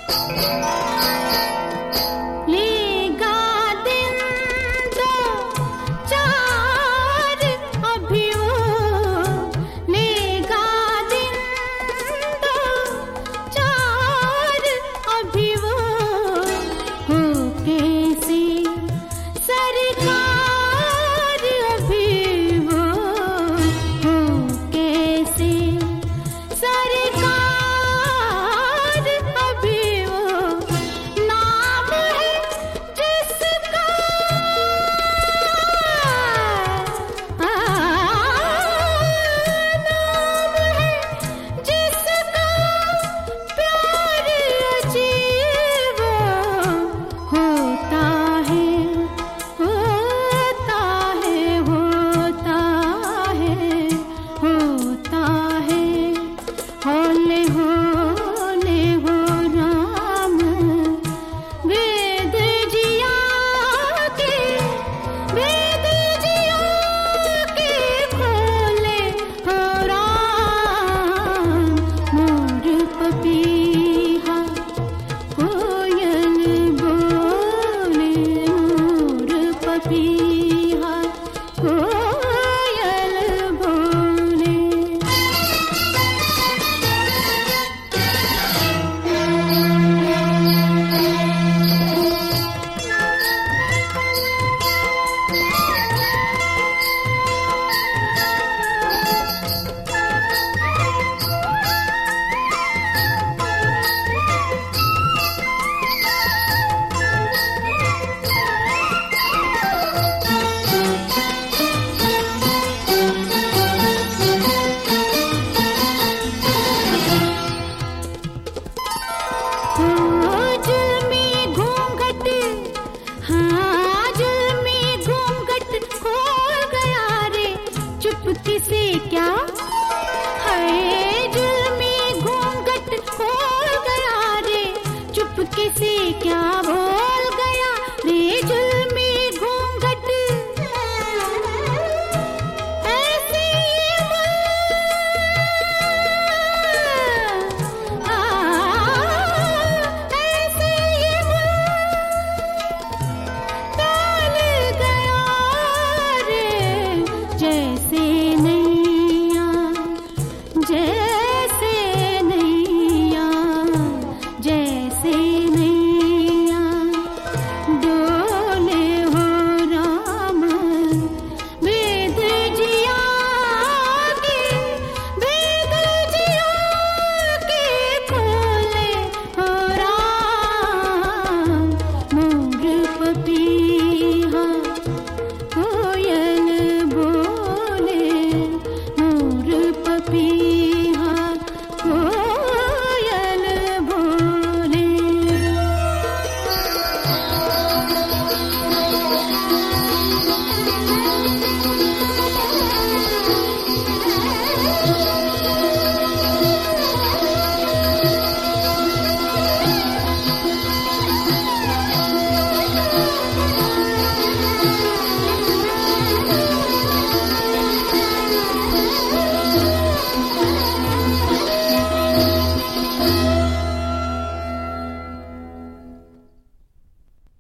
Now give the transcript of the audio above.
लेगा दिन दो चार अभी वो, लेगा दिन दो चार अभी वो, हो कैसी सरकार अभी वो, हो कैसी सरकार अभी वो, नाम है जिसका नाम है जिसका प्यार अजीब होता है, होता है, होता है, होता है, होले होले हो राम, वेद जिया के, वेद जिया के खोले हो राम, मोर पपीहा कोयल बोले, मोर पपीहा कोयल बोले। जुल्मी घूंघट, हाँ जुल्मी घूंघट खोल गया रे, चुपके से क्या है, जुल्मी घूंघट खोल गया रे, चुपके से क्या वो